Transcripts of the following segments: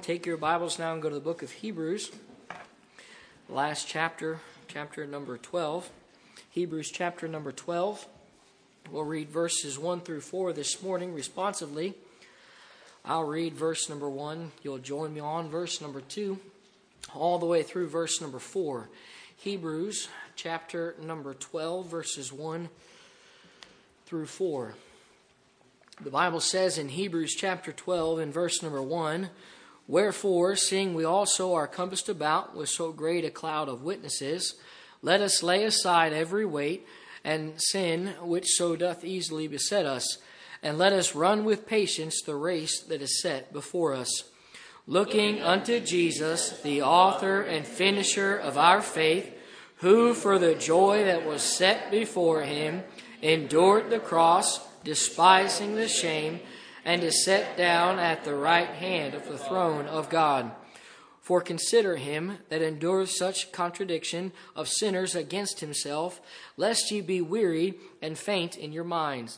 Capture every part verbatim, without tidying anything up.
Take your Bibles now and go to the book of Hebrews, last chapter, chapter number twelve. Hebrews chapter number twelve. We'll read verses one through four this morning responsively. I'll read verse number one. You'll join me on verse number two, all the way through verse number four. Hebrews chapter number twelve, verses one through four. The Bible says in Hebrews chapter twelve, in verse number one, "Wherefore, seeing we also are compassed about with so great a cloud of witnesses, let us lay aside every weight and sin which so doth easily beset us, and let us run with patience the race that is set before us, looking unto Jesus, the author and finisher of our faith, who for the joy that was set before him endured the cross, despising the shame, and is set down at the right hand of the throne of God. For consider him that endures such contradiction of sinners against himself, lest ye be wearied and faint in your minds.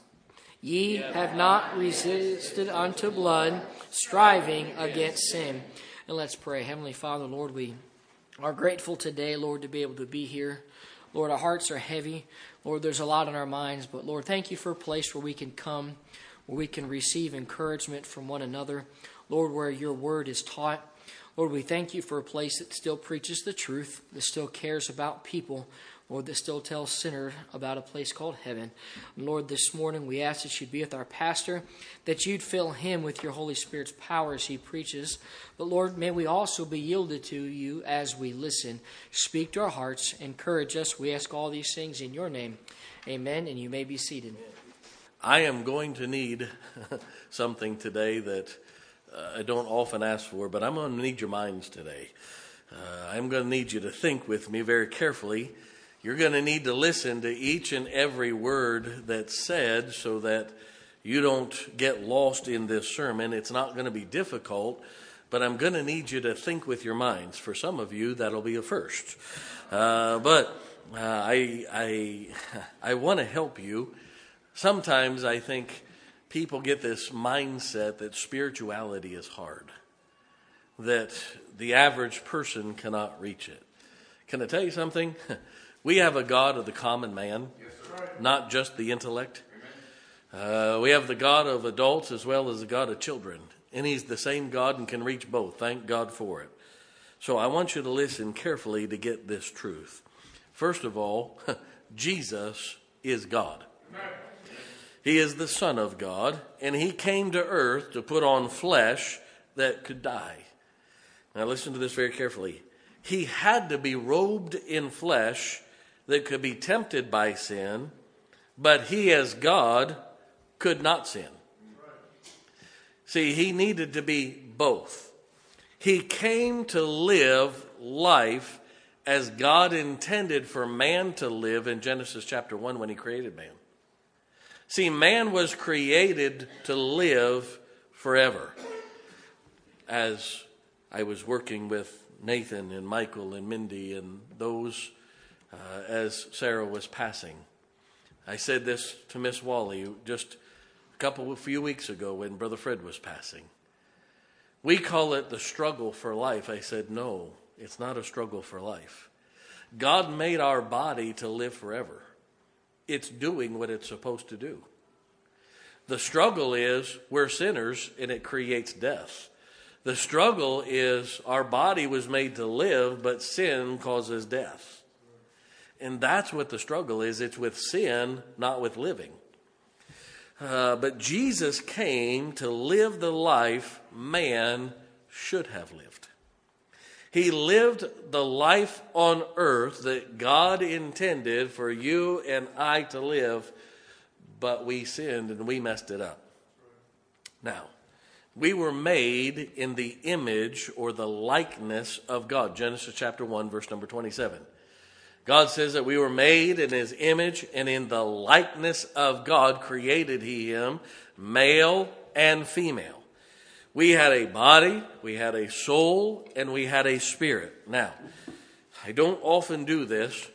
Ye have not resisted unto blood, striving against sin." And let's pray. Heavenly Father, Lord, we are grateful today, Lord, to be able to be here. Lord, our hearts are heavy. Lord, there's a lot on our minds, but Lord, thank you for a place where we can come, where we can receive encouragement from one another. Lord, where your word is taught. Lord, we thank you for a place that still preaches the truth, that still cares about people, Lord, that still tells sinners about a place called heaven. Lord, this morning we ask that you'd be with our pastor, that you'd fill him with your Holy Spirit's power as he preaches. But Lord, may we also be yielded to you as we listen. Speak to our hearts, encourage us. We ask all these things in your name. Amen, and you may be seated. I am going to need something today that uh, I don't often ask for, but I'm going to need your minds today. Uh, I'm going to need you to think with me very carefully. You're going to need to listen to each and every word that's said so that you don't get lost in this sermon. It's not going to be difficult, but I'm going to need you to think with your minds. For some of you, that'll be a first. Uh, but uh, I, I, I want to help you. Sometimes I think people get this mindset that spirituality is hard, that the average person cannot reach it. Can I tell you something? We have a God of the common man, not just the intellect. Uh, we have the God of adults as well as the God of children. And he's the same God and can reach both. Thank God for it. So I want you to listen carefully to get this truth. First of all, Jesus is God. He is the Son of God, and he came to earth to put on flesh that could die. Now listen to this very carefully. He had to be robed in flesh that could be tempted by sin, but he as God could not sin. See, he needed to be both. He came to live life as God intended for man to live in Genesis chapter one when he created man. See, man was created to live forever. As I was working with Nathan and Michael and Mindy and those uh, as Sarah was passing, I said this to Miss Wally just a couple of few weeks ago when Brother Fred was passing. We call it the struggle for life. I said, no, it's not a struggle for life. God made our body to live forever. It's doing what it's supposed to do. The struggle is we're sinners and it creates death. The struggle is our body was made to live, but sin causes death. And that's what the struggle is. It's with sin, not with living. Uh, but Jesus came to live the life man should have lived. He lived the life on earth that God intended for you and I to live, but we sinned and we messed it up. Now, we were made in the image or the likeness of God. Genesis chapter one, verse number twenty-seven. God says that we were made in his image, and in the likeness of God created he him, male and female. We had a body, we had a soul, and we had a spirit. Now, I don't often do this,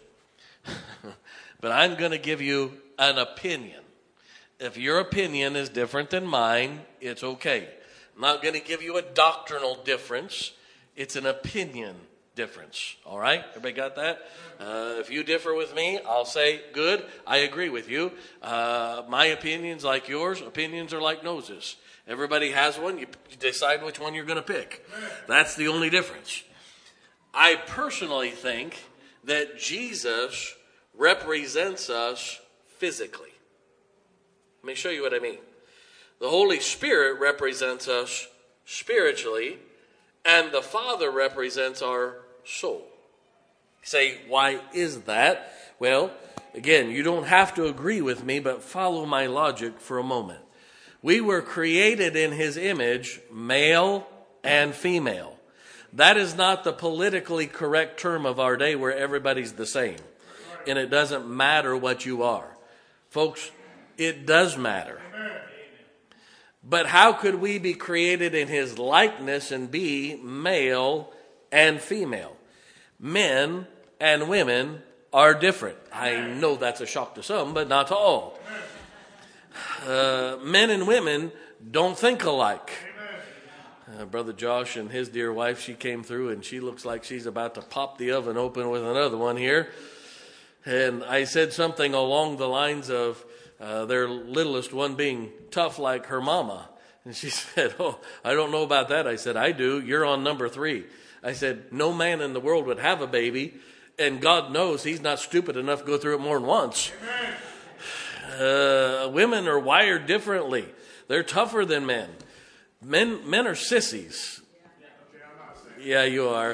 but I'm going to give you an opinion. If your opinion is different than mine, it's okay. I'm not going to give you a doctrinal difference. It's an opinion difference. All right? Everybody got that? Uh, if you differ with me, I'll say, good, I agree with you. Uh, my opinion's like yours. Opinions are like noses. Everybody has one. You decide which one you're going to pick. That's the only difference. I personally think that Jesus represents us physically. Let me show you what I mean. The Holy Spirit represents us spiritually, and the Father represents our soul. You say, why is that? Well, again, you don't have to agree with me, but follow my logic for a moment. We were created in His image, male and female. That is not the politically correct term of our day where everybody's the same. And it doesn't matter what you are. Folks, it does matter. But how could we be created in His likeness and be male and female? Men and women are different. I know that's a shock to some, but not to all. Uh, men and women don't think alike. Uh, Brother Josh and his dear wife, she came through and she looks like she's about to pop the oven open with another one here. And I said something along the lines of uh, their littlest one being tough like her mama. And she said, oh, I don't know about that. I said, I do. You're on number three. I said, no man in the world would have a baby, and God knows He's not stupid enough to go through it more than once. Uh, women are wired differently. They're tougher than men. Men, men are sissies. Yeah, you are.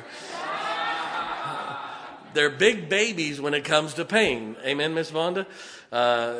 They're big babies when it comes to pain. Amen, Miss Vonda? Uh,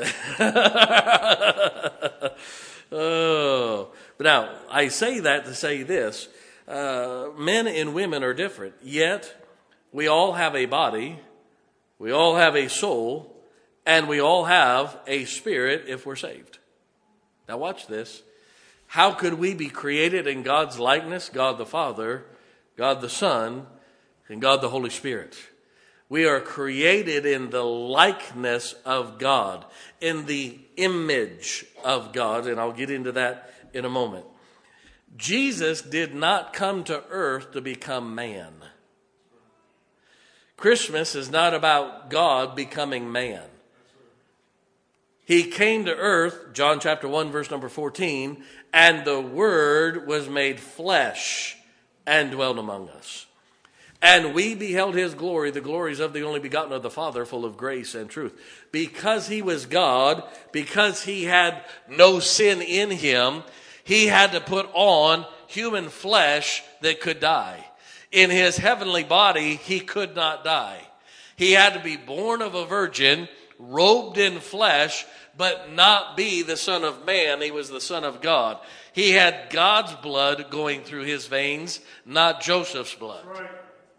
oh, but now I say that to say this. Uh, men and women are different, yet we all have a body, we all have a soul, and we all have a spirit if we're saved. Now watch this. How could we be created in God's likeness? God the Father, God the Son, and God the Holy Spirit. We are created in the likeness of God, in the image of God, and I'll get into that in a moment. Jesus did not come to earth to become man. Christmas is not about God becoming man. He came to earth, John chapter one, verse number fourteen, and the Word was made flesh and dwelt among us. And we beheld His glory, the glories of the only begotten of the Father, full of grace and truth. Because He was God, because He had no sin in Him, He had to put on human flesh that could die. In His heavenly body, He could not die. He had to be born of a virgin, robed in flesh, but not be the Son of Man. He was the Son of God. He had God's blood going through His veins, not Joseph's blood. Right.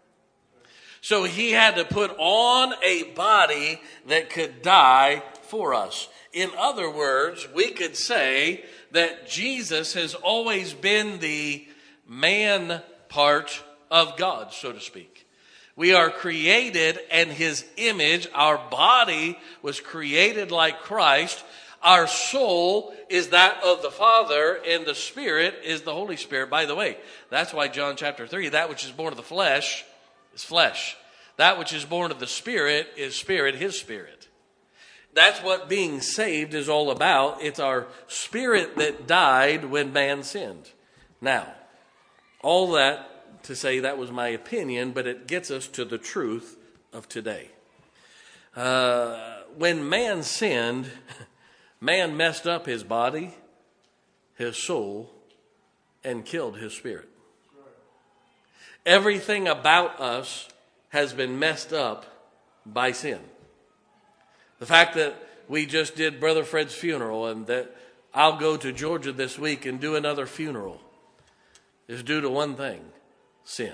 So He had to put on a body that could die for us. In other words, we could say that Jesus has always been the man part of God, so to speak. We are created in His image. Our body was created like Christ. Our soul is that of the Father, and the Spirit is the Holy Spirit. By the way, that's why John chapter three, that which is born of the flesh is flesh. That which is born of the Spirit is spirit, His Spirit. That's what being saved is all about. It's our spirit that died when man sinned. Now, all that to say that was my opinion, but it gets us to the truth of today. Uh, when man sinned, man messed up his body, his soul, and killed his spirit. Everything about us has been messed up by sin. The fact that we just did Brother Fred's funeral and that I'll go to Georgia this week and do another funeral is due to one thing: sin.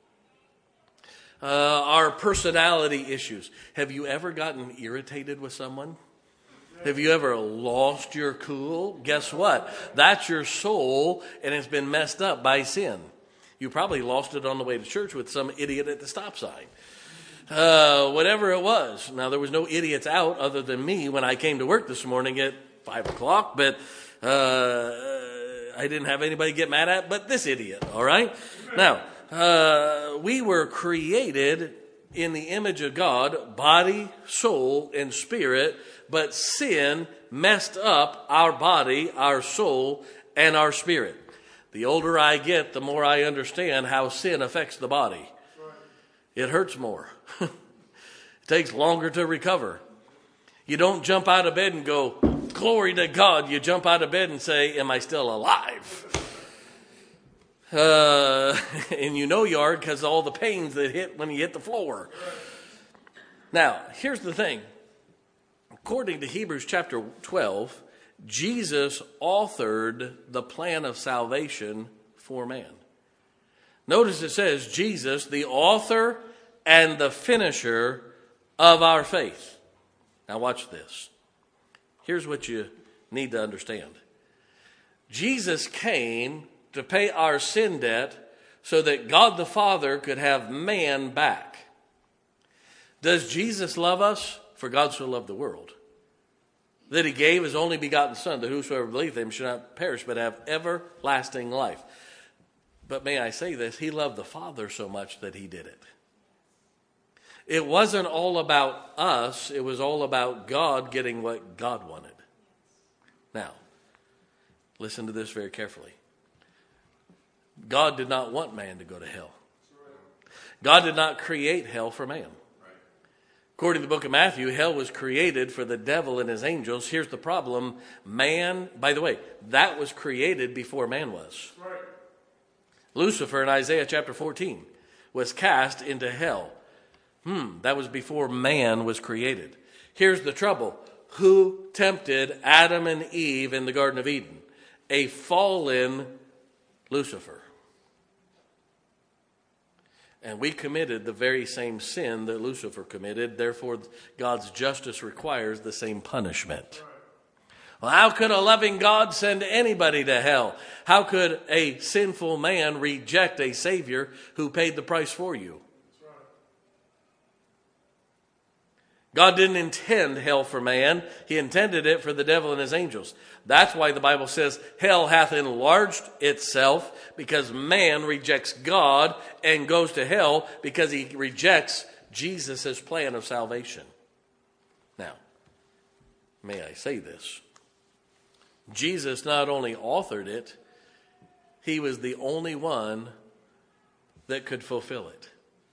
Uh, our personality issues. Have you ever gotten irritated with someone? Have you ever lost your cool? Guess what? That's your soul, and it's been messed up by sin. You probably lost it on the way to church with some idiot at the stop sign. Uh, whatever it was. Now, there was no idiots out other than me when I came to work this morning at five o'clock, but uh, I didn't have anybody get mad at but this idiot, all right? Now, uh, we were created in the image of God, body, soul, and spirit, but sin messed up our body, our soul, and our spirit. The older I get, the more I understand how sin affects the body. It hurts more. It takes longer to recover. You don't jump out of bed and go, glory to God. You jump out of bed and say, am I still alive? Uh, and you know you are because of all the pains that hit when you hit the floor. Now, here's the thing. According to Hebrews chapter twelve, Jesus authored the plan of salvation for man. Notice it says, Jesus, the author and the finisher of our faith. Now watch this. Here's what you need to understand. Jesus came to pay our sin debt so that God the Father could have man back. Does Jesus love us? For God so loved the world, that he gave his only begotten Son, that whosoever believeth him should not perish, but have everlasting life. But may I say this, he loved the Father so much that he did it. It wasn't all about us, it was all about God getting what God wanted. Now, listen to this very carefully. God did not want man to go to hell. God did not create hell for man. According to the book of Matthew, hell was created for the devil and his angels. Here's the problem. Man, by the way, that was created before man was. Right. Lucifer in Isaiah chapter fourteen was cast into hell. Hmm, that was before man was created. Here's the trouble. Who tempted Adam and Eve in the Garden of Eden? A fallen Lucifer. And we committed the very same sin that Lucifer committed. Therefore, God's justice requires the same punishment. Well, how could a loving God send anybody to hell? How could a sinful man reject a Savior who paid the price for you? God didn't intend hell for man. He intended it for the devil and his angels. That's why the Bible says hell hath enlarged itself, because man rejects God and goes to hell because he rejects Jesus' plan of salvation. Now, may I say this? Jesus not only authored it, he was the only one that could fulfill it.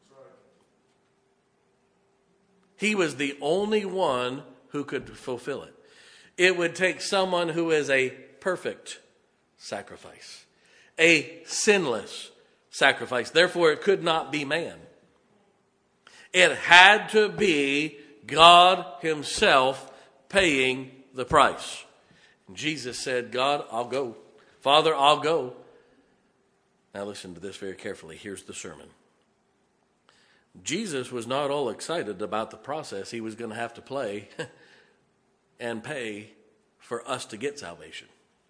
He was the only one who could fulfill it. It would take someone who is a perfect sacrifice, a sinless sacrifice. Therefore, it could not be man. It had to be God himself paying the price. And Jesus said, God, I'll go. Father, I'll go. Now listen to this very carefully. Here's the sermon. Jesus was not all excited about the process he was going to have to play and pay for us to get salvation.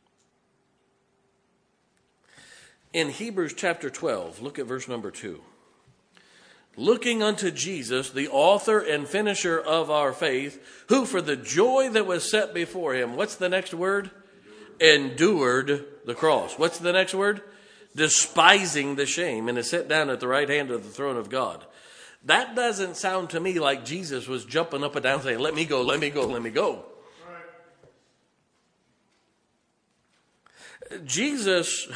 In Hebrews chapter twelve, look at verse number two. Looking unto Jesus, the author and finisher of our faith, who for the joy that was set before him, what's the next word? Endured the cross. What's the next word? Despising the shame, and is set down at the right hand of the throne of God. That doesn't sound to me like Jesus was jumping up and down saying, let me go, let me go, let me go. Right. Jesus,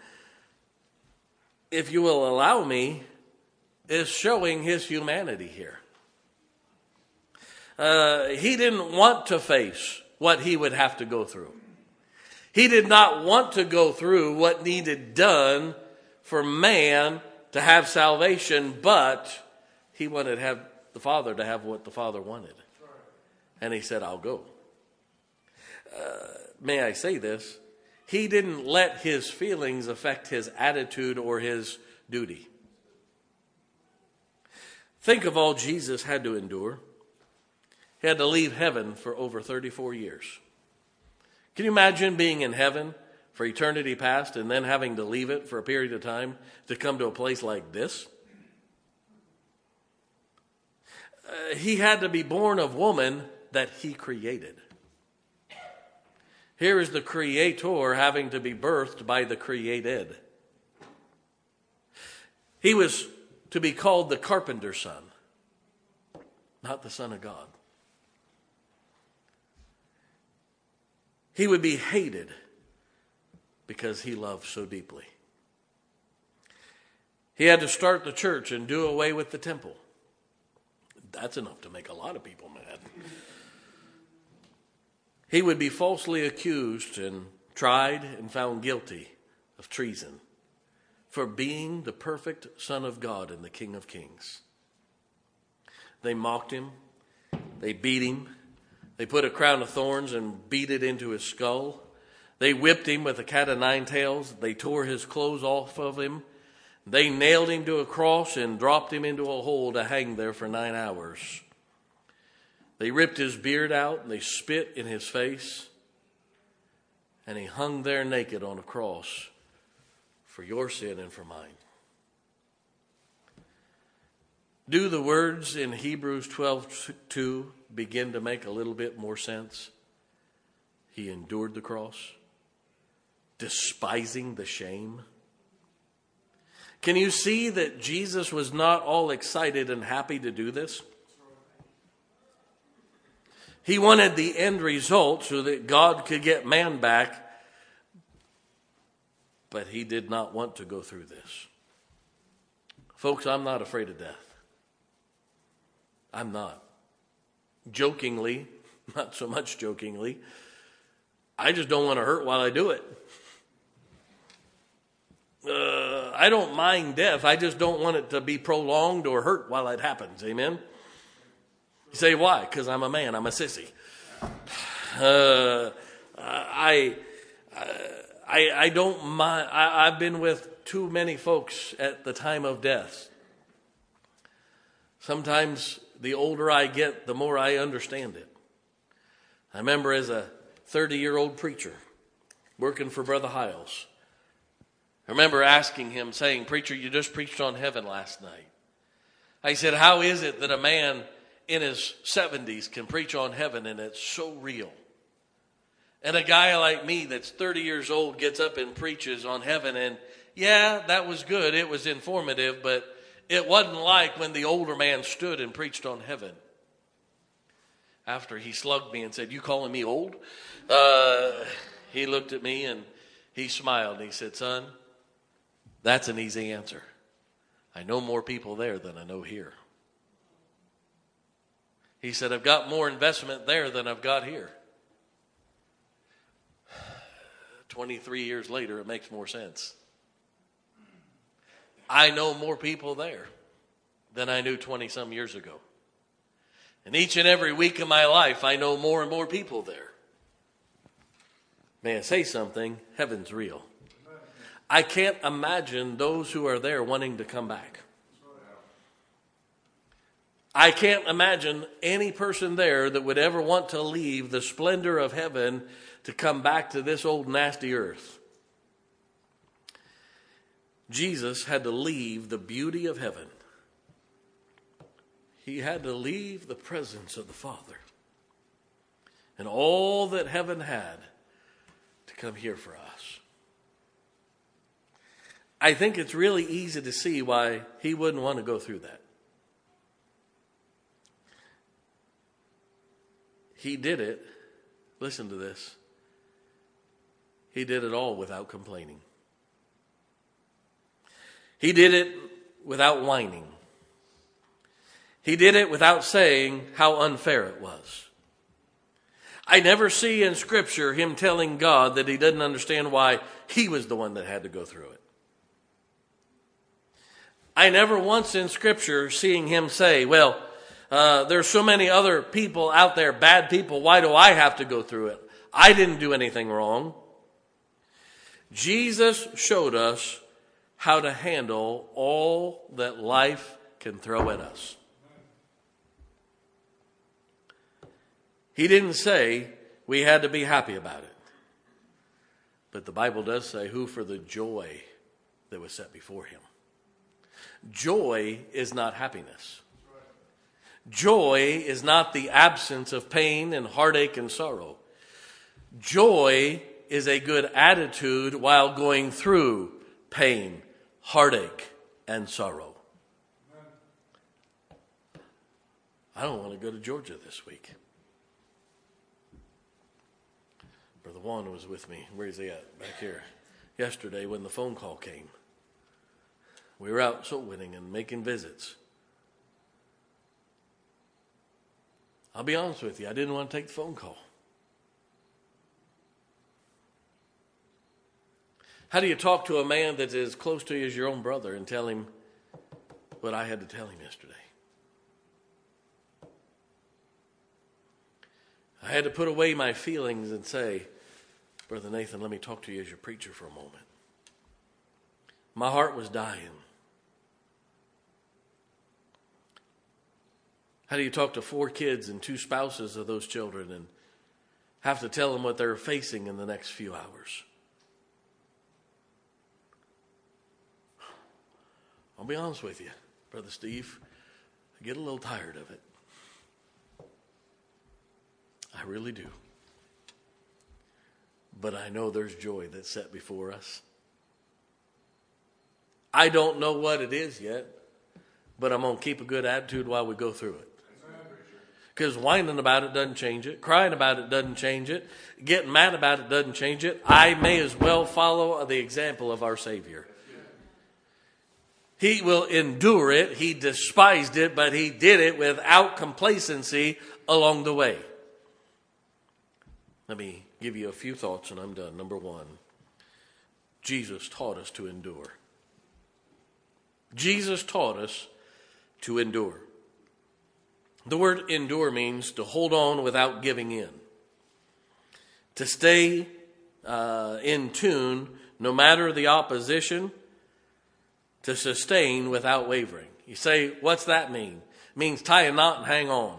if you will allow me, is showing his humanity here. Uh, he didn't want to face what he would have to go through. He did not want to go through what needed done for man to have salvation, but he wanted to have the Father to have what the Father wanted. And he said, I'll go. Uh, may I say this? He didn't let his feelings affect his attitude or his duty. Think of all Jesus had to endure. He had to leave heaven for over thirty-four years. Can you imagine being in heaven for eternity past and then having to leave it for a period of time to come to a place like this? Uh, he had to be born of woman that he created. Here is the Creator having to be birthed by the created. He was to be called the carpenter's son, not the Son of God. He would be hated because he loved so deeply. He had to start the church and do away with the temple. That's enough to make a lot of people mad. He would be falsely accused and tried and found guilty of treason for being the perfect Son of God and the King of Kings. They mocked him. They beat him. They put a crown of thorns and beat it into his skull. They whipped him with a cat of nine tails. They tore his clothes off of him. They nailed him to a cross and dropped him into a hole to hang there for nine hours. They ripped his beard out and they spit in his face. And he hung there naked on a cross for your sin and for mine. Do the words in Hebrews twelve two begin to make a little bit more sense? He endured the cross, despising the shame. Can you see that Jesus was not all excited and happy to do this? He wanted the end result so that God could get man back, but he did not want to go through this. Folks, I'm not afraid of death. I'm not. Jokingly, not so much jokingly, I just don't want to hurt while I do it. Uh, I don't mind death. I just don't want it to be prolonged or hurt while it happens. Amen? You say, why? Because I'm a man. I'm a sissy. Uh, I, I, I don't mind. I, I've been with too many folks at the time of death. Sometimes the older I get, the more I understand it. I remember as a thirty-year-old preacher working for Brother Hiles, I remember asking him, saying, "Preacher, you just preached on heaven last night." I said, "How is it that a man in his seventies can preach on heaven and it's so real? And a guy like me that's thirty years old gets up and preaches on heaven, and yeah, that was good. It was informative, but it wasn't like when the older man stood and preached on heaven." After he slugged me and said, "You calling me old?" Uh, he looked at me and he smiled and he said, "Son, that's an easy answer. I know more people there than I know here." He said, "I've got more investment there than I've got here." twenty-three years later, it makes more sense. I know more people there than I knew twenty-some years ago. And each and every week of my life, I know more and more people there. May I say something? Heaven's real. I can't imagine those who are there wanting to come back. I can't imagine any person there that would ever want to leave the splendor of heaven to come back to this old nasty earth. Jesus had to leave the beauty of heaven. He had to leave the presence of the Father and all that heaven had to come here for us. I think it's really easy to see why he wouldn't want to go through that. He did it, listen to this, he did it all without complaining. He did it without whining. He did it without saying how unfair it was. I never see in Scripture him telling God that he didn't understand why he was the one that had to go through it. I never once in Scripture seeing him say, well, uh, there's so many other people out there, bad people, why do I have to go through it? I didn't do anything wrong. Jesus showed us how to handle all that life can throw at us. He didn't say we had to be happy about it. But the Bible does say, who for the joy that was set before him. Joy is not happiness. Joy is not the absence of pain and heartache and sorrow. Joy is a good attitude while going through pain, heartache, and sorrow. I don't want to go to Georgia this week. Brother Juan was with me. Where is he at? Back here. Yesterday when the phone call came. We were out soul winning and making visits. I'll be honest with you, I didn't want to take the phone call. How do you talk to a man that is close to you as your own brother and tell him what I had to tell him yesterday? I had to put away my feelings and say, Brother Nathan, let me talk to you as your preacher for a moment. My heart was dying. How do you talk to four kids and two spouses of those children and have to tell them what they're facing in the next few hours? I'll be honest with you, Brother Steve, I get a little tired of it. I really do. But I know there's joy that's set before us. I don't know what it is yet, but I'm going to keep a good attitude while we go through it. Because whining about it doesn't change it. Crying about it doesn't change it. Getting mad about it doesn't change it. I may as well follow the example of our Savior. He will endure it. He despised it, but he did it without complacency along the way. Let me give you a few thoughts and I'm done. Number one, Jesus taught us to endure. Jesus taught us to endure. The word endure means to hold on without giving in. To stay uh, in tune no matter the opposition. To sustain without wavering. You say, what's that mean? It means tie a knot and hang on.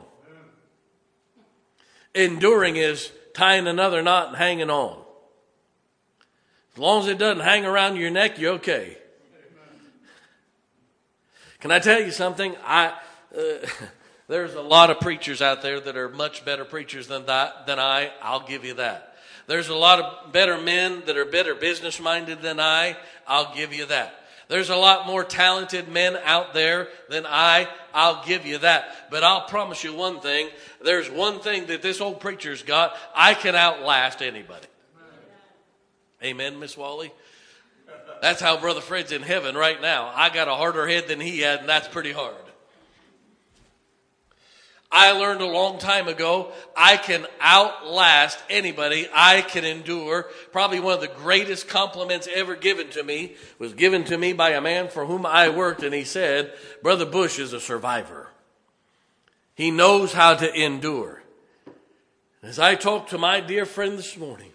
Enduring is tying another knot and hanging on. As long as it doesn't hang around your neck, you're okay. Can I tell you something? I uh, there's a lot of preachers out there that are much better preachers than that, than I. I'll give you that. There's a lot of better men that are better business-minded than I. I'll give you that. There's a lot more talented men out there than I. I'll give you that. But I'll promise you one thing. There's one thing that this old preacher's got. I can outlast anybody. Amen, Miss Wally? That's how Brother Fred's in heaven right now. I got a harder head than he had, and that's pretty hard. I learned a long time ago, I can outlast anybody. I can endure. Probably one of the greatest compliments ever given to me was given to me by a man for whom I worked, and he said, Brother Bush is a survivor. He knows how to endure. As I talked to my dear friend this morning,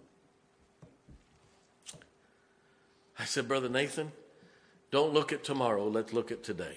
I said, Brother Nathan, don't look at tomorrow. Let's look at today.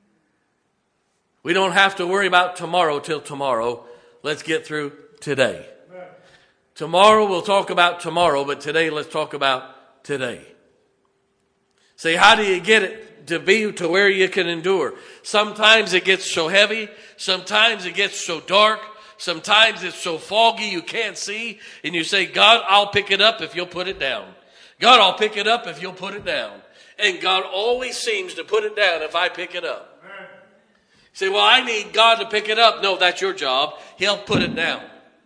We don't have to worry about tomorrow till tomorrow. Let's get through today. Amen. Tomorrow we'll talk about tomorrow, but today let's talk about today. Say, how do you get it to be to where you can endure? Sometimes it gets so heavy. Sometimes it gets so dark. Sometimes it's so foggy you can't see. And you say, God, I'll pick it up if you'll put it down. God, I'll pick it up if you'll put it down. And God always seems to put it down if I pick it up. Say, well, I need God to pick it up. No, that's your job. He'll put it down.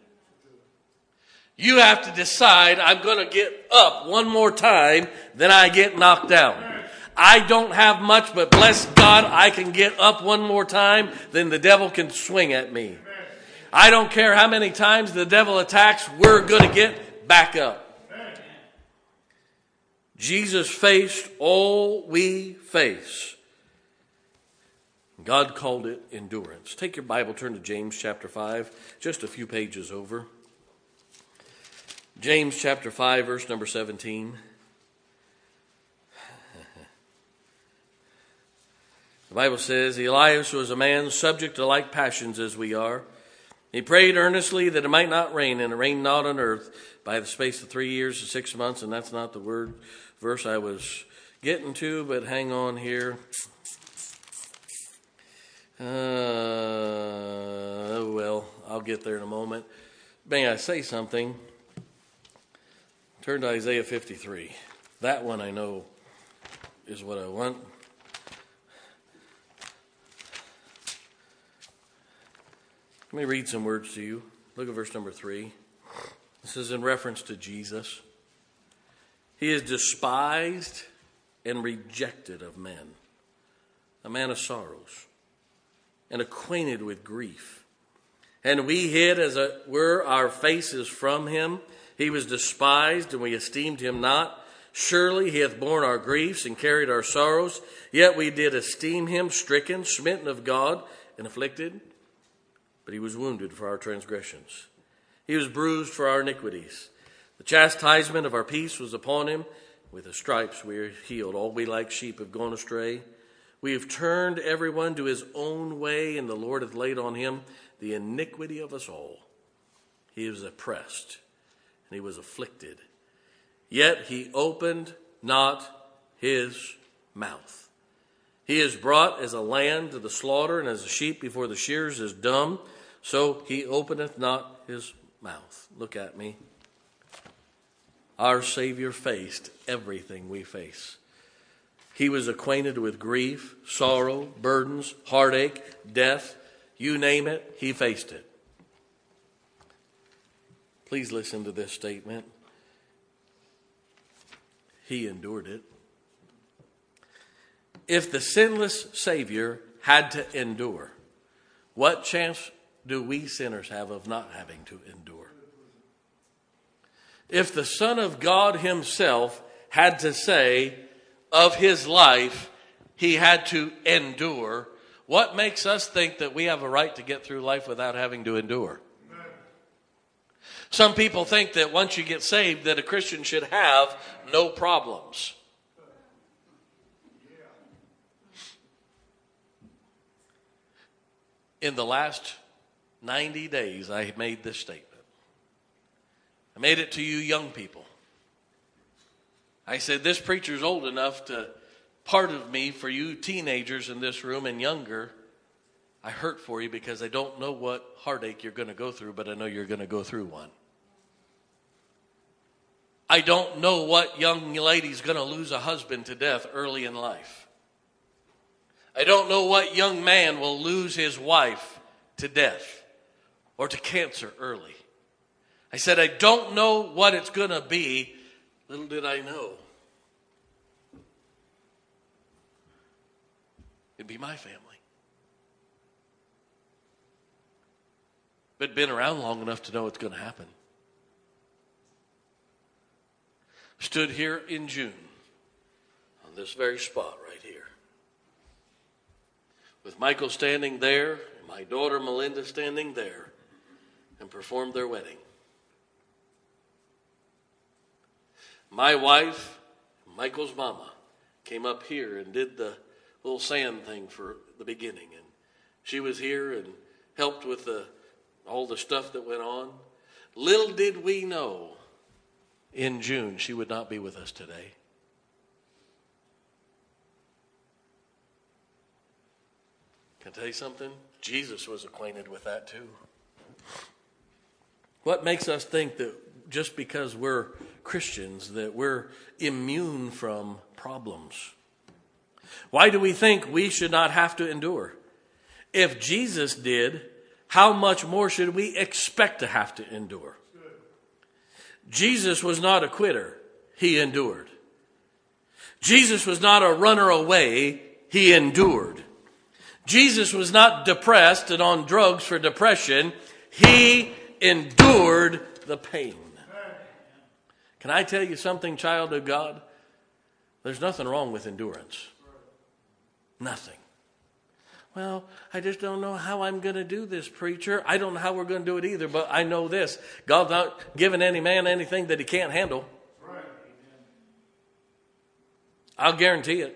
You have to decide, I'm going to get up one more time, then I get knocked down. I don't have much, but bless God, I can get up one more time, then the devil can swing at me. I don't care how many times the devil attacks, we're going to get back up. Jesus faced all we face. God called it endurance. Take your Bible, turn to James chapter five, just a few pages over. James chapter five, verse number seventeen. The Bible says, Elias was a man subject to like passions as we are. He prayed earnestly that it might not rain, and it rained not on earth by the space of three years and six months. And that's not the word verse I was getting to, but hang on here. Uh, well, I'll get there in a moment. May I say something? Turn to Isaiah fifty-three. That one I know is what I want. Let me read some words to you. Look at verse number three. This is in reference to Jesus. He is despised and rejected of men, a man of sorrows, and acquainted with grief. And we hid, as it were, our faces from him. He was despised, and we esteemed him not. Surely he hath borne our griefs and carried our sorrows. Yet we did esteem him stricken, smitten of God, and afflicted. But he was wounded for our transgressions. He was bruised for our iniquities. The chastisement of our peace was upon him. With his stripes we are healed. All we like sheep have gone astray. We have turned everyone to his own way, and the Lord hath laid on him the iniquity of us all. He was oppressed, and he was afflicted. Yet he opened not his mouth. He is brought as a lamb to the slaughter, and as a sheep before the shearers is dumb, so he openeth not his mouth. Look at me. Our Savior faced everything we face. He was acquainted with grief, sorrow, burdens, heartache, death. You name it, he faced it. Please listen to this statement. He endured it. If the sinless Savior had to endure, what chance do we sinners have of not having to endure? If the Son of God himself had to say of his life, he had to endure, what makes us think that we have a right to get through life without having to endure? Amen. Some people think that once you get saved, that a Christian should have no problems. In the last ninety days, I made this statement. I made it to you young people. I said, this preacher's old enough to, part of me, for you teenagers in this room and younger, I hurt for you because I don't know what heartache you're going to go through, but I know you're going to go through one. I don't know what young lady's going to lose a husband to death early in life. I don't know what young man will lose his wife to death or to cancer early. I said, I don't know what it's going to be. Little did I know. It'd be my family. But been around long enough to know it's going to happen. Stood here in June on this very spot right here, with Michael standing there and my daughter Melinda standing there, and performed their wedding. My wife, Michael's mama, came up here and did the little sand thing for the beginning. And she was here and helped with the, all the stuff that went on. Little did we know, in June, she would not be with us today. Can I tell you something? Jesus was acquainted with that too. What makes us think that just because we're Christians that we're immune from problems? Why do we think we should not have to endure? If Jesus did, how much more should we expect to have to endure? Jesus was not a quitter. He endured. Jesus was not a runner away. He endured. Jesus was not depressed and on drugs for depression. He endured the pain. Can I tell you something, child of God? There's nothing wrong with endurance. Nothing. Well, I just don't know how I'm going to do this, preacher. I don't know how we're going to do it either, but I know this. God's not giving any man anything that he can't handle. Right. I'll guarantee it.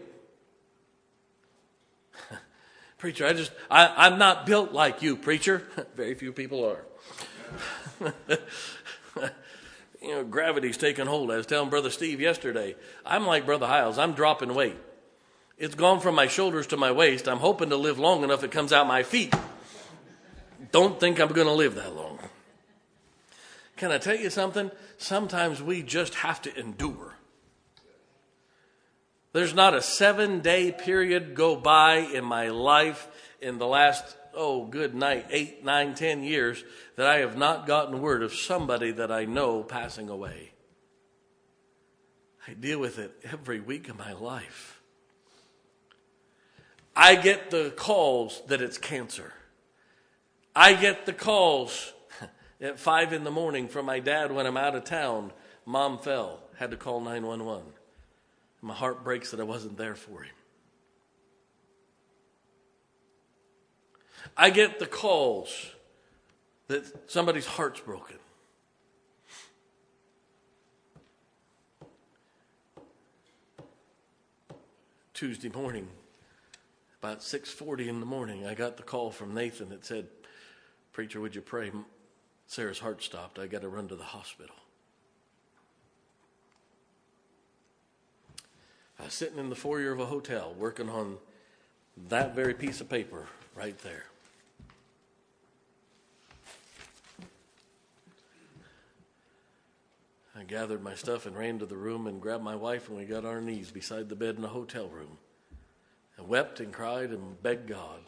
Preacher, I just, I, I'm not built like you, preacher. Very few people are. You know, gravity's taking hold. I was telling Brother Steve yesterday, I'm like Brother Hiles. I'm dropping weight. It's gone from my shoulders to my waist. I'm hoping to live long enough it comes out my feet. Don't think I'm going to live that long. Can I tell you something? Sometimes we just have to endure. There's not a seven-day period go by in my life in the last, oh, good night, eight, nine, ten years that I have not gotten word of somebody that I know passing away. I deal with it every week of my life. I get the calls that it's cancer. I get the calls at five in the morning from my dad when I'm out of town. Mom fell, had to call nine one one. My heart breaks that I wasn't there for him. I get the calls that somebody's heart's broken. Tuesday morning, about six forty in the morning, I got the call from Nathan that said, "Preacher, would you pray? Sarah's heart stopped. I got to run to the hospital." I was sitting in the foyer of a hotel working on that very piece of paper right there. I gathered my stuff and ran to the room and grabbed my wife, and we got on our knees beside the bed in the hotel room and wept and cried and begged God.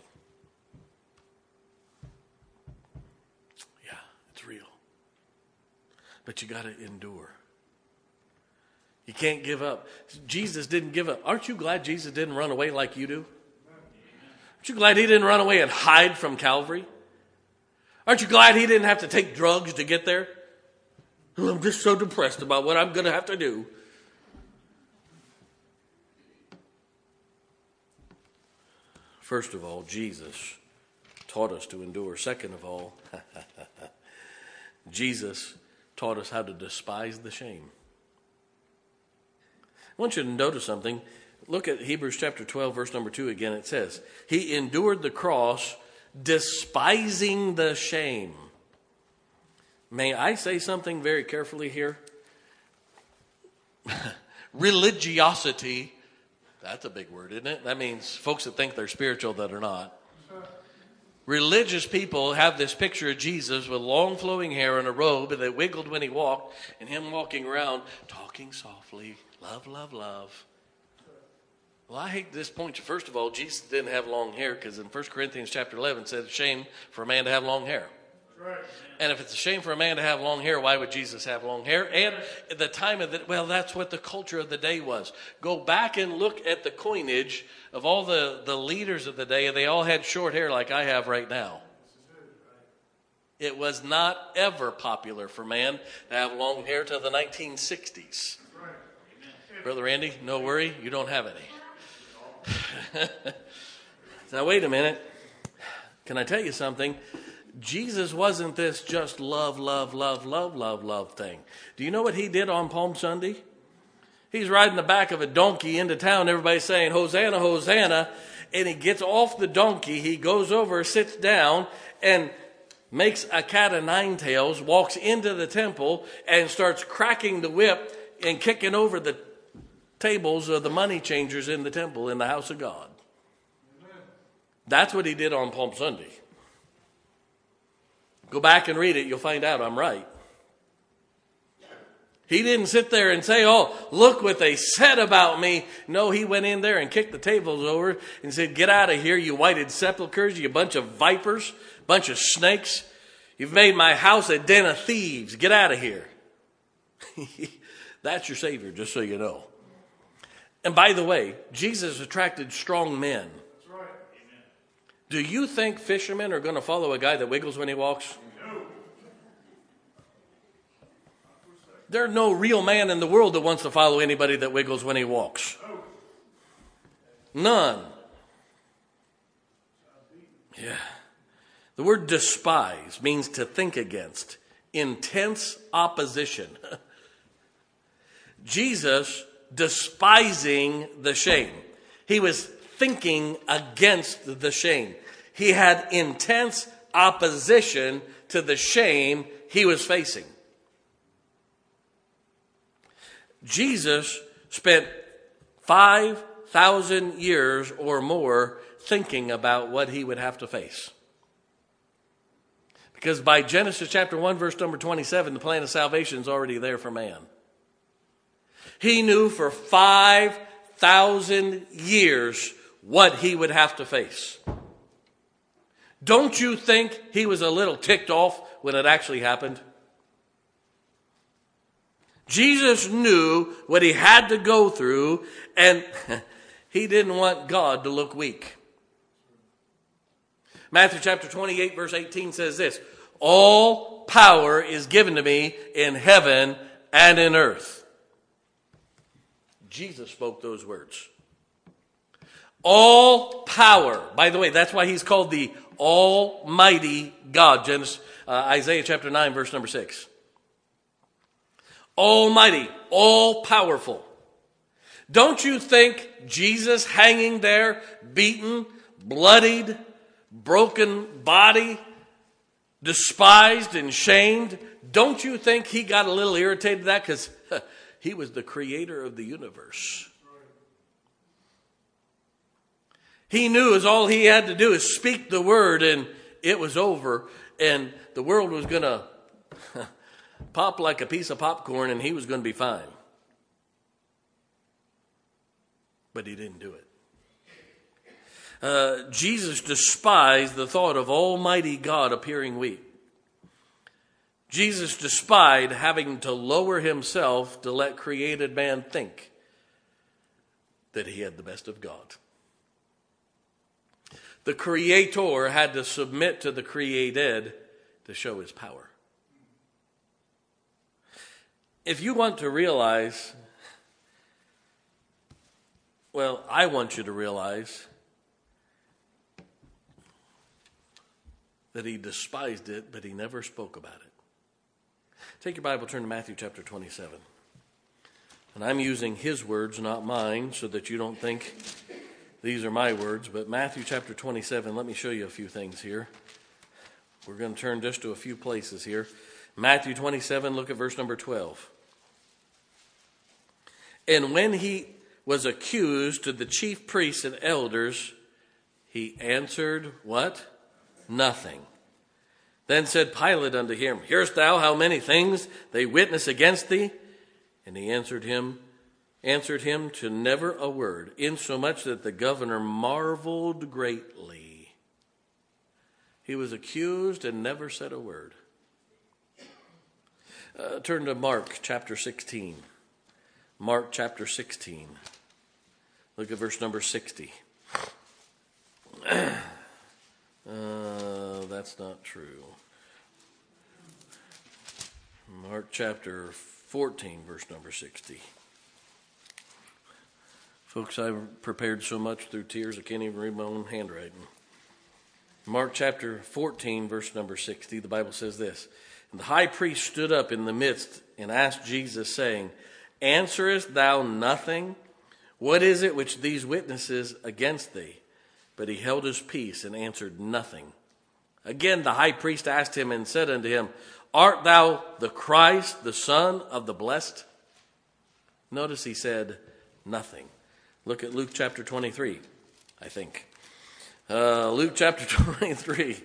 Yeah, it's real. But you got to endure. You can't give up. Jesus didn't give up. Aren't you glad Jesus didn't run away like you do? Aren't you glad he didn't run away and hide from Calvary? Aren't you glad he didn't have to take drugs to get there? Oh, I'm just so depressed about what I'm going to have to do. First of all, Jesus taught us to endure. Second of all, Jesus taught us how to despise the shame. I want you to notice something. Look at Hebrews chapter twelve, verse number two again. It says, he endured the cross, despising the shame. May I say something very carefully here? Religiosity, that's a big word, isn't it? That means folks that think they're spiritual that are not. Religious people have this picture of Jesus with long flowing hair and a robe that wiggled when he walked, and him walking around talking softly, love, love, love. Well, I hate this point. First of all, Jesus didn't have long hair, because in First Corinthians chapter eleven it says it's a shame for a man to have long hair. Right. And if it's a shame for a man to have long hair, why would Jesus have long hair? And at the time of the, well, that's what the culture of the day was. Go back and look at the coinage of all the, the leaders of the day, and they all had short hair like I have right now. It was not ever popular for man to have long hair till the nineteen sixties. Brother Randy, no worry, you don't have any. Now, wait a minute. Can I tell you something? Jesus wasn't this just love, love, love, love, love, love thing. Do you know what he did on Palm Sunday? He's riding the back of a donkey into town. Everybody's saying, Hosanna, Hosanna. And he gets off the donkey. He goes over, sits down, and makes a cat of nine tails, walks into the temple, and starts cracking the whip and kicking over the tables of the money changers in the temple in the house of God. Amen. That's what he did on Palm Sunday. Go back and read it. You'll find out I'm right. He didn't sit there and say, oh, look what they said about me. No, he went in there and kicked the tables over and said, get out of here, you whited sepulchres, you bunch of vipers, bunch of snakes. You've made my house a den of thieves. Get out of here. That's your Savior, just so you know. And by the way, Jesus attracted strong men. That's right. Amen. Do you think fishermen are going to follow a guy that wiggles when he walks? No. There's no real man in the world that wants to follow anybody that wiggles when he walks. None. Yeah. The word despise means to think against. Intense opposition. Jesus despising the shame. He was thinking against the shame. He had intense opposition to the shame he was facing. Jesus spent five thousand years or more thinking about what he would have to face. Because by Genesis chapter one, verse number twenty-seven, the plan of salvation is already there for man. He knew for five thousand years what he would have to face. Don't you think he was a little ticked off when it actually happened? Jesus knew what he had to go through, and he didn't want God to look weak. Matthew chapter twenty-eight, verse eighteen says this, all power is given to me in heaven and in earth. Jesus spoke those words. All power. By the way, that's why he's called the Almighty God. Genesis, uh, Isaiah chapter nine, verse number six. Almighty, all powerful. Don't you think Jesus hanging there, beaten, bloodied, broken body, despised and shamed, don't you think he got a little irritated at that? Because he was the creator of the universe. He knew as all he had to do is speak the word and it was over. And the world was going to pop like a piece of popcorn and he was going to be fine. But he didn't do it. Uh, Jesus despised the thought of Almighty God appearing weak. Jesus despised having to lower himself to let created man think that he had the best of God. The Creator had to submit to the created to show his power. If you want to realize, well, I want you to realize that he despised it, but he never spoke about it. Take your Bible, turn to Matthew chapter twenty-seven. And I'm using his words, not mine, so that you don't think these are my words. But Matthew chapter twenty-seven, let me show you a few things here. We're going to turn just to a few places here. Matthew twenty-seven, look at verse number twelve. And when he was accused to the chief priests and elders, he answered what? Nothing. Then said Pilate unto him, hearest thou how many things they witness against thee? And he answered him, answered him to never a word, insomuch that the governor marveled greatly. He was accused and never said a word. Uh, turn to Mark chapter sixteen. Mark chapter sixteen. Look at verse number sixty. Uh, that's not true. Mark chapter fourteen, verse number sixty. Folks, I've prepared so much through tears I can't even read my own handwriting. Mark chapter fourteen, verse number sixty, the Bible says this. And the high priest stood up in the midst and asked Jesus, saying, answerest thou nothing? What is it which these witnesses against thee? But he held his peace and answered nothing. Again the high priest asked him and said unto him, art thou the Christ, the Son of the Blessed? Notice he said nothing. Look at Luke chapter twenty-three, I think. Uh, Luke chapter twenty-three.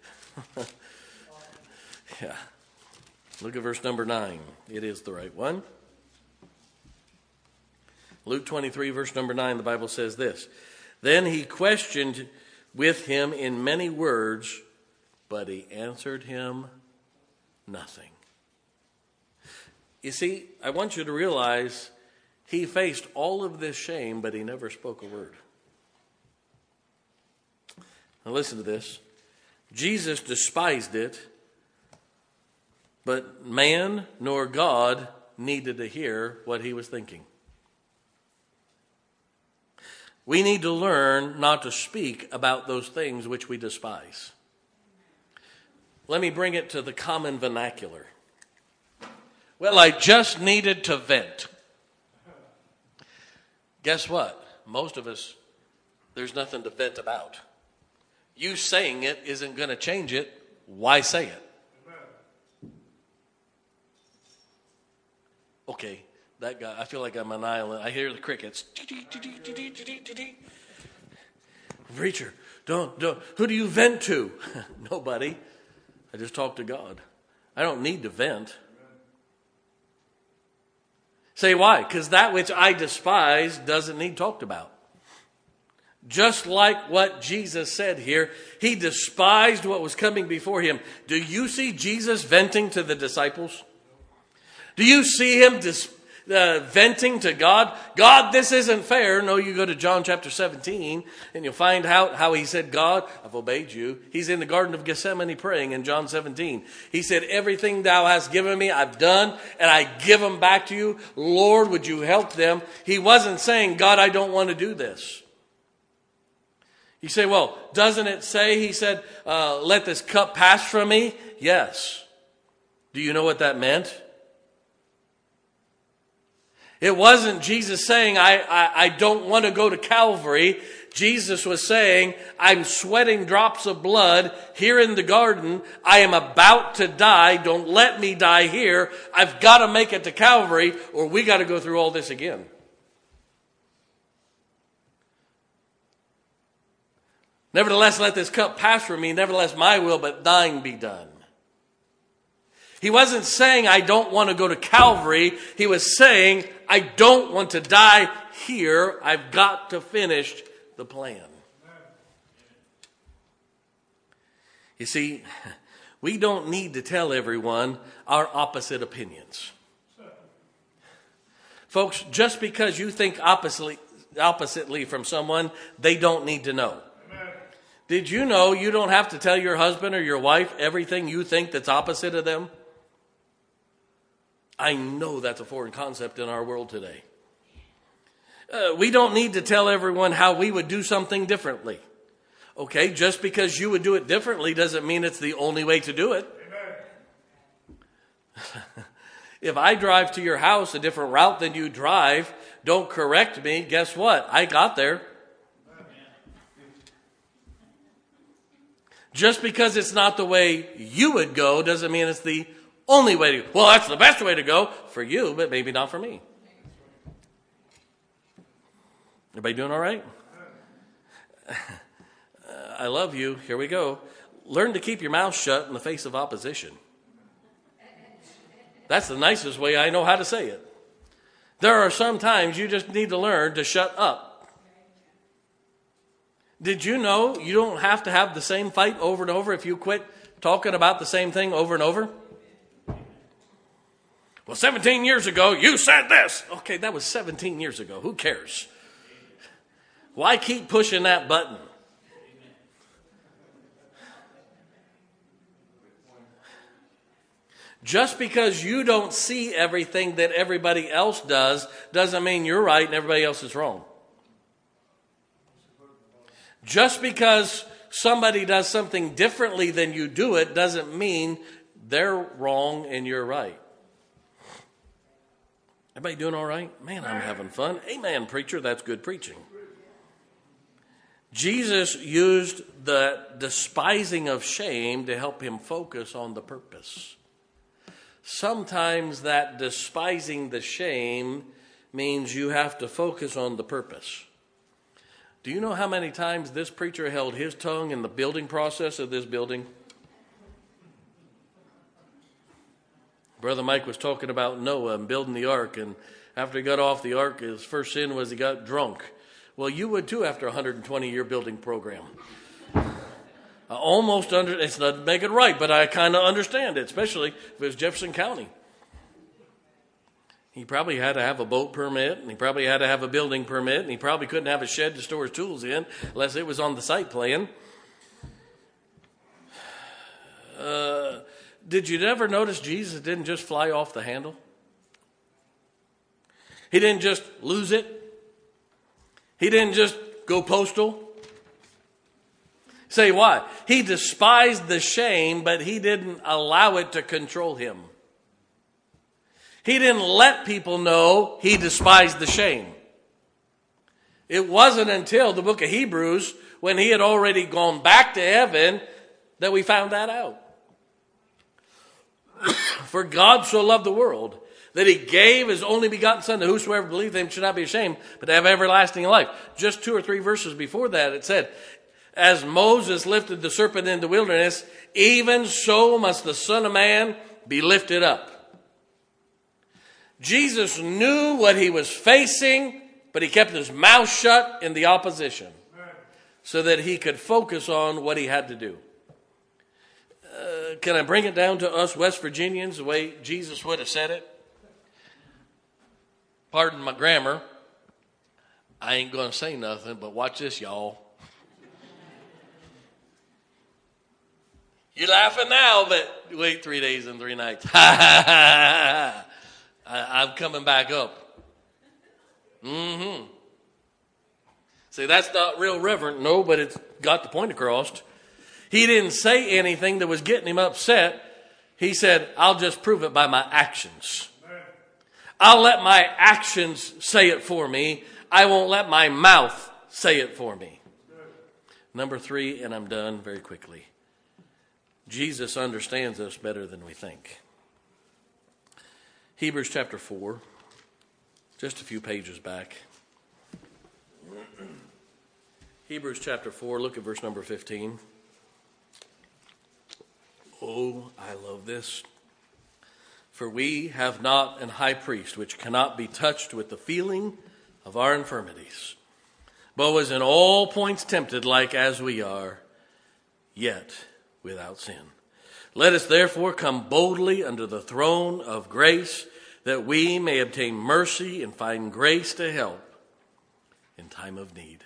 Yeah. Look at verse number nine. It is the right one. Luke twenty-three, verse number nine, the Bible says this. Then he questioned with him in many words, but he answered him nothing. You see, I want you to realize he faced all of this shame, but he never spoke a word. Now listen to this. Jesus despised it, but man nor God needed to hear what he was thinking. We need to learn not to speak about those things which we despise. Let me bring it to the common vernacular. Well, I just needed to vent. Guess what? Most of us, there's nothing to vent about. You saying it isn't going to change it. Why say it? Okay. That guy, I feel like I'm on an island. I hear the crickets. Preacher, don't, don't. Who do you vent to? Nobody. I just talk to God. I don't need to vent. Say why? Because that which I despise doesn't need talked about. Just like what Jesus said here, he despised what was coming before him. Do you see Jesus venting to the disciples? Do you see him dis- uh, venting to God? God, this isn't fair. No, you go to John chapter seventeen and you'll find out how he said, God, I've obeyed you. He's in the Garden of Gethsemane praying in John seventeen. He said, everything thou hast given me, I've done, and I give them back to you. Lord, would you help them? He wasn't saying, God, I don't want to do this. You say, well, doesn't it say, he said, uh, let this cup pass from me? Yes. Do you know what that meant? It wasn't Jesus saying, I, I, I don't want to go to Calvary. Jesus was saying, I'm sweating drops of blood here in the garden. I am about to die. Don't let me die here. I've got to make it to Calvary, or we got to go through all this again. Nevertheless, let this cup pass from me. Nevertheless, my will, but thine be done. He wasn't saying, I don't want to go to Calvary. He was saying, I don't want to die here. I've got to finish the plan. You see, we don't need to tell everyone our opposite opinions. Folks, just because you think oppositely, oppositely from someone, they don't need to know. Did you know you don't have to tell your husband or your wife everything you think that's opposite of them? I know that's a foreign concept in our world today. Uh, we don't need to tell everyone how we would do something differently. Okay, just because you would do it differently doesn't mean it's the only way to do it. If I drive to your house a different route than you drive, don't correct me. Guess what? I got there. Just because it's not the way you would go doesn't mean it's the only way to go. Well, that's the best way to go for you, but maybe not for me. Everybody doing all right? Uh, I love you. Here we go. Learn to keep your mouth shut in the face of opposition. That's the nicest way I know how to say it. There are some times you just need to learn to shut up. Did you know you don't have to have the same fight over and over if you quit talking about the same thing over and over? Well, seventeen years ago, you said this. Okay, that was seventeen years ago. Who cares? Why keep pushing that button? Just because you don't see everything that everybody else does doesn't mean you're right and everybody else is wrong. Just because somebody does something differently than you do it doesn't mean they're wrong and you're right. Everybody doing all right? Man, I'm having fun. Amen, preacher. That's good preaching. Jesus used the despising of shame to help him focus on the purpose. Sometimes that despising the shame means you have to focus on the purpose. Do you know how many times this preacher held his tongue in the building process of this building? Brother Mike was talking about Noah and building the ark, and after he got off the ark, his first sin was he got drunk. Well, you would too after a one hundred twenty year building program. I almost under, it's not to make it right, but I kind of understand it, especially if it was Jefferson County. He probably had to have a boat permit, and he probably had to have a building permit, and he probably couldn't have a shed to store his tools in unless it was on the site plan. Uh, did you ever notice Jesus didn't just fly off the handle? He didn't just lose it. He didn't just go postal. Say why? He despised the shame, but he didn't allow it to control him. He didn't let people know he despised the shame. It wasn't until the book of Hebrews, when he had already gone back to heaven, that we found that out. For God so loved the world that he gave his only begotten Son, that whosoever believeth him should not be ashamed, but have everlasting life. Just two or three verses before that, it said, As Moses lifted the serpent in the wilderness, even so must the Son of Man be lifted up. Jesus knew what he was facing, but he kept his mouth shut in the opposition so that he could focus on what he had to do. Uh, can I bring it down to us West Virginians the way Jesus would have said it? Pardon my grammar. I ain't going to say nothing, but watch this, y'all. You're laughing now, but wait three days and three nights. I, I'm coming back up. Mm-hmm. See, that's not real reverent. No, but it's got the point across. He didn't say anything that was getting him upset. He said, I'll just prove it by my actions. I'll let my actions say it for me. I won't let my mouth say it for me. Number three, and I'm done very quickly. Jesus understands us better than we think. Hebrews chapter four, just a few pages back. Hebrews chapter four, look at verse number fifteen. Oh, I love this. For we have not an high priest which cannot be touched with the feeling of our infirmities, but was in all points tempted like as we are, yet without sin. Let us therefore come boldly under the throne of grace, that we may obtain mercy and find grace to help in time of need.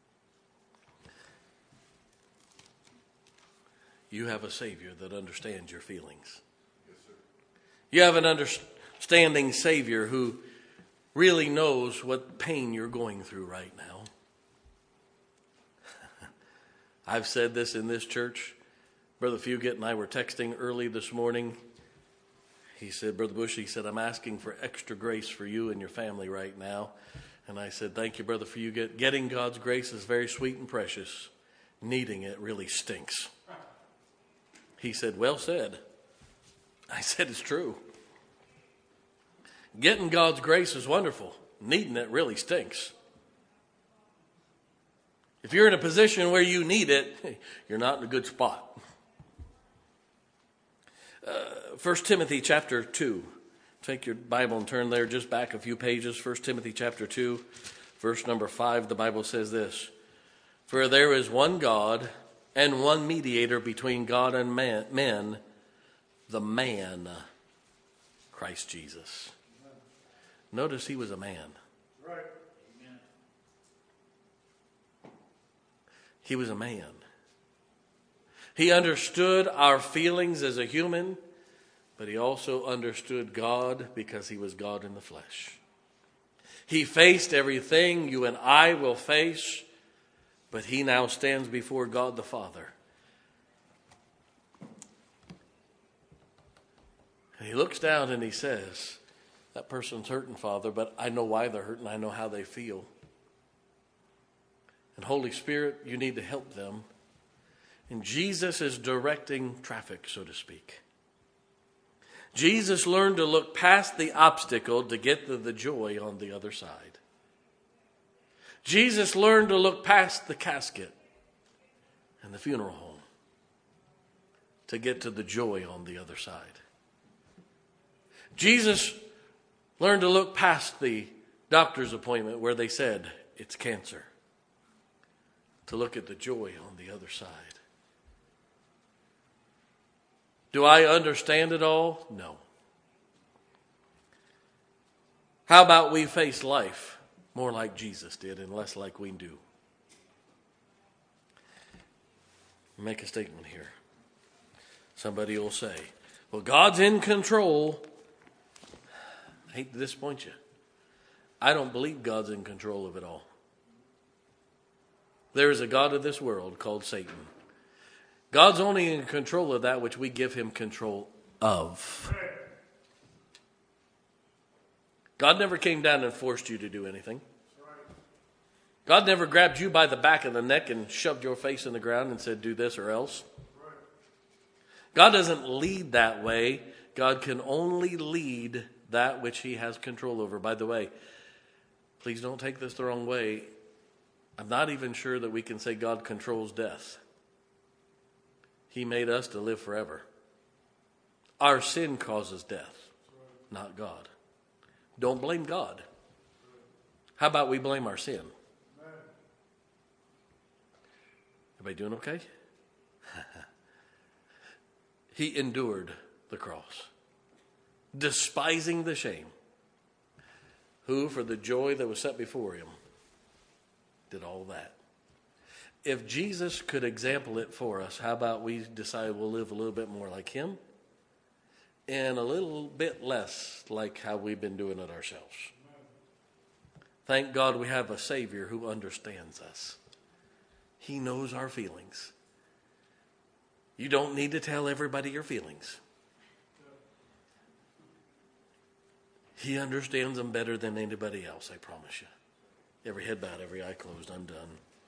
You have a Savior that understands your feelings. Yes, sir. You have an understanding Savior who really knows what pain you're going through right now. I've said this in this church. Brother Fugit and I were texting early this morning. He said, Brother Bush, he said, I'm asking for extra grace for you and your family right now. And I said, thank you, Brother Fugit. Getting God's grace is very sweet and precious. Needing it really stinks. He said, well said. I said, it's true. Getting God's grace is wonderful. Needing it really stinks. If you're in a position where you need it, you're not in a good spot. Uh, First Timothy chapter two. Take your Bible and turn there just back a few pages. First Timothy chapter two, verse number five. The Bible says this. For there is one God and one mediator between God and man, men, the man, Christ Jesus. Notice he was a man. Right. Amen. He was a man. He understood our feelings as a human, but he also understood God because he was God in the flesh. He faced everything you and I will face, but he now stands before God the Father. And he looks down and he says, that person's hurting, Father, but I know why they're hurting. I know how they feel. And Holy Spirit, you need to help them. And Jesus is directing traffic, so to speak. Jesus learned to look past the obstacle to get to the joy on the other side. Jesus learned to look past the casket and the funeral home to get to the joy on the other side. Jesus learned to look past the doctor's appointment where they said it's cancer to look at the joy on the other side. Do I understand it all? No. How about we face life more like Jesus did and less like we do? Make a statement here. Somebody will say, well, God's in control. I hate to disappoint you. I don't believe God's in control of it all. There is a God of this world called Satan. God's only in control of that which we give him control of. God never came down and forced you to do anything. God never grabbed you by the back of the neck and shoved your face in the ground and said, do this or else. God doesn't lead that way. God can only lead that which he has control over. By the way, please don't take this the wrong way. I'm not even sure that we can say God controls death. He made us to live forever. Our sin causes death, not God. Don't blame God. How about we blame our sin? Everybody doing okay? He endured the cross, despising the shame, who for the joy that was set before him did all that. If Jesus could example it for us, how about we decide we'll live a little bit more like him and a little bit less like how we've been doing it ourselves? Thank God we have a Savior who understands us. He knows our feelings. You don't need to tell everybody your feelings. He understands them better than anybody else, I promise you. Every head bowed, every eye closed, I'm done.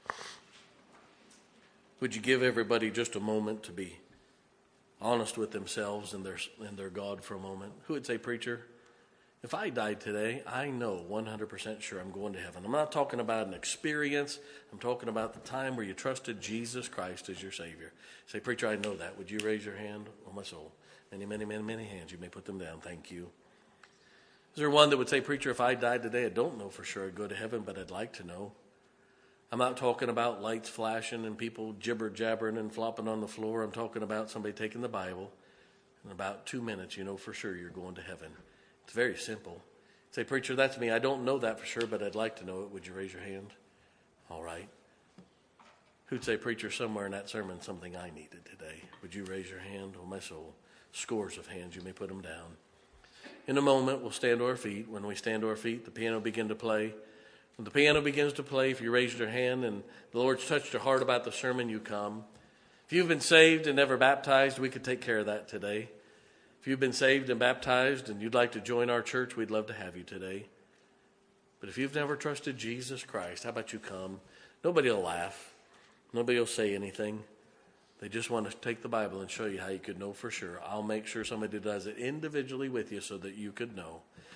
Would you give everybody just a moment to be honest with themselves and their and their God for a moment? Who would say, preacher, if I died today, I know one hundred percent sure I'm going to heaven. I'm not talking about an experience. I'm talking about the time where you trusted Jesus Christ as your Savior. Say, preacher, I know that. Would you raise your hand? Oh, my soul. Many, many, many, many hands. You may put them down. Thank you. Is there one that would say, preacher, if I died today, I don't know for sure I'd go to heaven, but I'd like to know? I'm not talking about lights flashing and people jibber-jabbering and flopping on the floor. I'm talking about somebody taking the Bible. In about two minutes, you know for sure you're going to heaven. It's very simple. Say, preacher, that's me. I don't know that for sure, but I'd like to know it. Would you raise your hand? All right. Who'd say, preacher, somewhere in that sermon, something I needed today? Would you raise your hand? Oh, my soul. Scores of hands. You may put them down. In a moment, we'll stand to our feet. When we stand to our feet, the piano will begin to play. When the piano begins to play, if you raised your hand and the Lord's touched your heart about the sermon, you come. If you've been saved and never baptized, we could take care of that today. If you've been saved and baptized and you'd like to join our church, we'd love to have you today. But if you've never trusted Jesus Christ, how about you come? Nobody will laugh. Nobody will say anything. They just want to take the Bible and show you how you could know for sure. I'll make sure somebody does it individually with you so that you could know.